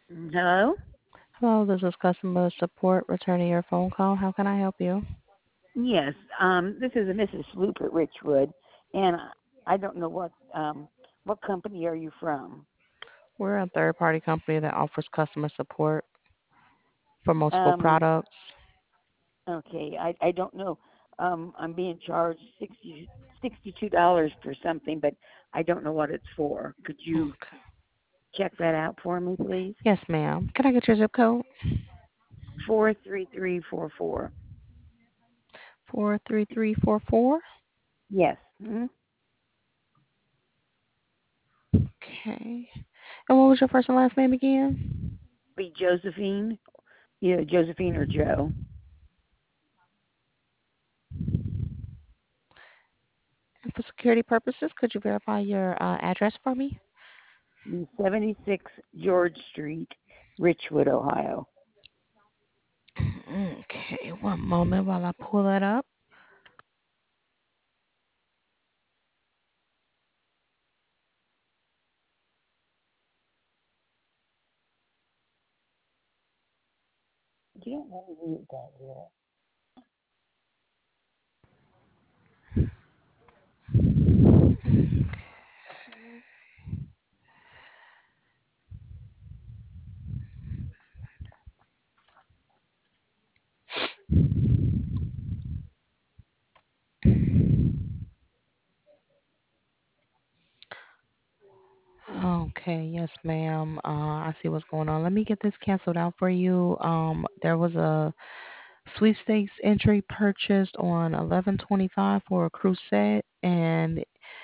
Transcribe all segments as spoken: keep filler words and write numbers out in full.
Hello? Hello, this is customer support returning your phone call. How can I help you? Yes, um, this is a Missus Sloop at Richwood, and I I don't know what um, what company are you from? We're a third party company that offers customer support for multiple Um, products. okay, I I don't know. Um, I'm being charged sixty sixty two dollars for something, but I don't know what it's for. Could you Okay. check that out for me, please? Yes, ma'am. Can I get your zip code? Four three three four four. four three three four four. Yes. Mm-hmm. Okay. And what was your first and last name again? Be Josephine. Either Josephine or Joe. And for security purposes, could you verify your uh, address for me? The seventy six George Street, Richwood, Ohio. Okay, one moment while I pull that up. You don't want to read that here. Okay, yes, ma'am. Uh, I see what's going on. Let me get this canceled out for you. Um, there was a sweepstakes entry purchased on eleven twenty-five for a cruise set, and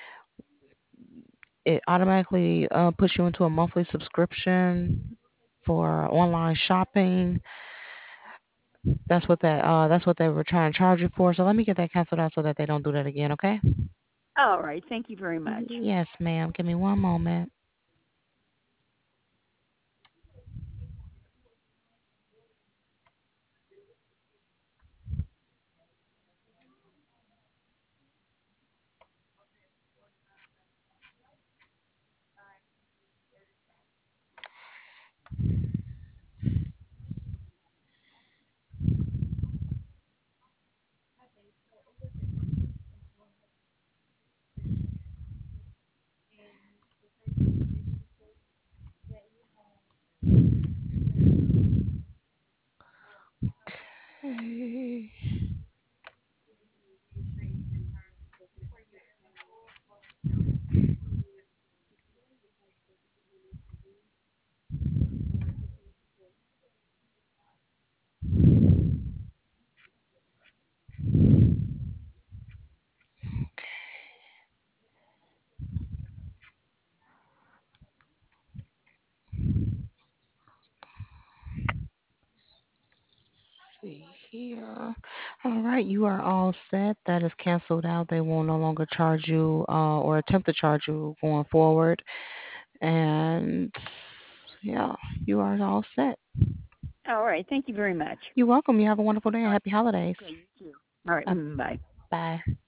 it automatically uh, puts you into a monthly subscription for online shopping. That's what that uh, that's what they were trying to charge you for. So let me get that canceled out so that they don't do that again. Okay? All right. Thank you very much. Yes, ma'am. Give me one moment. Okay. See here. All right, you are all set. That is canceled out. They will no longer charge you uh, or attempt to charge you going forward. And yeah, you are all set. All right. Thank you very much. You're welcome. You have a wonderful day and All right. happy holidays. Okay. You too. All right. Uh, Mm, bye. bye.